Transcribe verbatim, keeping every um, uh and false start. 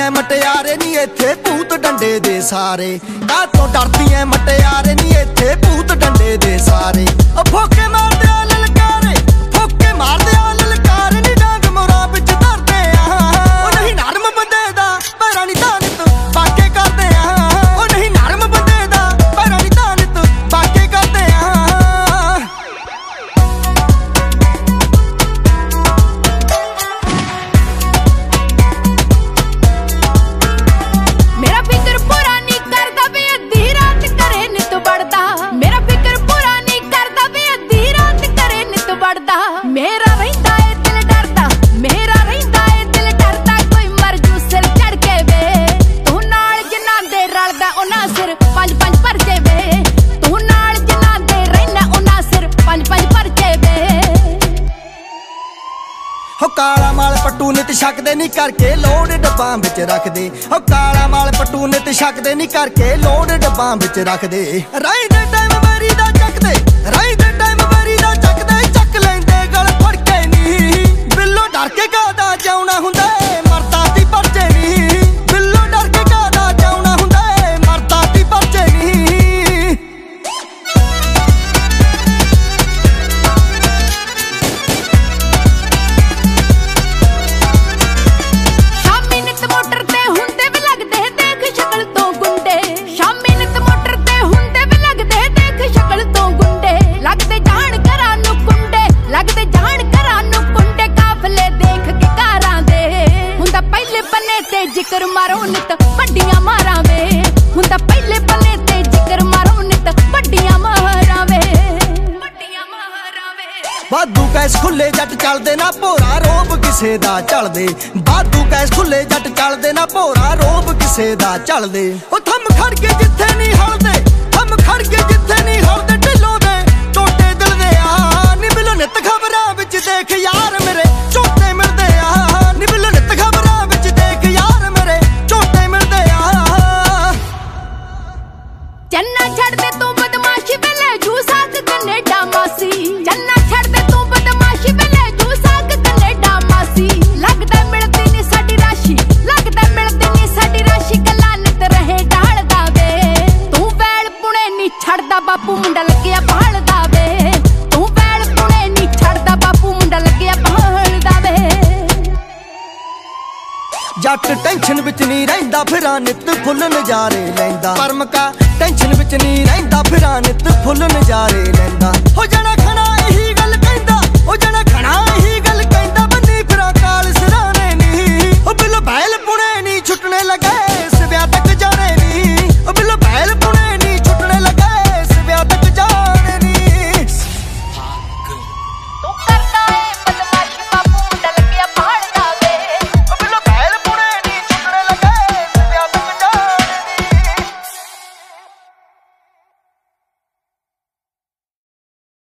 डरदियां मटियारे नी इत्थे भूत डंडे दे सारे। कातों डरदियां मटियारे नी इत्थे भूत डंडे दे सारे। ओ फोके मारदे आ ललकारे, फोके मारदे आ ललकारे नी डांग मोरा विच धरदे आ। ओ नहीं नरम बंदे दा पैरां नी तानित बाके करदे आ। ओ नहीं नरम बंदे दा पैरां नी तानित बाके करदे आ। मेरा फिक्र पूरा नहीं करदा वे अद्धी रात करे नित बढ़दा। मेरा फिक्र पूरा नहीं करदा वे अद्धी रात करे नित बढ़दा। मेरा रहिंदा ए दिल डरदा, मेरा रहिंदा ए दिल डरदा। कोई मर जू सिर चढ़ के वे, तू नाल जिन्हां दे रलदा उन्हां सिर पंज पंज भरजे वे। तू नाल जिन्हां दे रहिंदा उन्हां सिर पंज पंज भरजे वे। हो काला माल पट्टू नित छकदे नी करके लोड डब्बां विच रखदे। हो काला माल पट्टू नित छकदे नी करके लोड डब्बां विच रखदे। राई दे टाइम मेरी दा चकदे, राई दे टाइम मेरी दा चकदे। चक लैंदे गल फड़ के नी, बिल्लो डर के कादा जाउणा हुंदा ए मरदा दी परचे नी। बिल्लो डर के कादा जाउणा हुंदा ए मरदा दी परचे नी। शामी नित मोटर ते हुंदे भी लगदे देख शक्ल तो गुंडे। शामी नित मोटर ते हुंदे भी लगदे देख शक्ल तो गुंडे। लगदे जान घरां नूं कुंडे, लगदे जान घरां नूं कुंडे। काफले देख के कारां दे हुंदा पहले बन्ने ते जिक्र मारो नित वड्डियां मारां वे। हुंदा पहले बन्ने ते जिक्र मारो नित वड्डियां मारां वे, वड्डियां मारां वे। वाधू कैस खुले जट चलदे ना भोरा रोब किसे दा चलदे। वाधू कैस खुले जट चलदे ना भोरा रोब किसे दा चलदे। ओ थम खड़ के जिथे नी हलदे, थम खड़ के जिथे नी हलदे। ढिल्लों दे टोटे दिल दे आ नी बिलो नित खबरां विच देख यार मेरे झोटे मिलदे आ। नी बिलो नित खबरां विच देख यार मेरे झोटे मिलदे आ। चन्ना छड़ दे तू बदमाशी वेले जू साक कनेडा मासी। चन्ना छड़ दे तू बदमाशी वेले जू साक कनेडा मासी। लगदा मिलदी नी साडी राशि, लगदा मिलदी नी साडी राशि। गल्लां नित रहे ढालदा वे, तू वैल पुणे नी छड़दा बापू मुंडा लग्गिया भालदा वे। तू वैल पुणे नी छड़दा बापू मुंडा लग्गिया भालदा वे। जट टेंशन विच नी रहिंदा फिरां नित फुल नजारे लैंदा। परमका टेंशन विच नी रहिंदा फिरां नित फुल नजारे लैंदा। हो जाना खना यही गल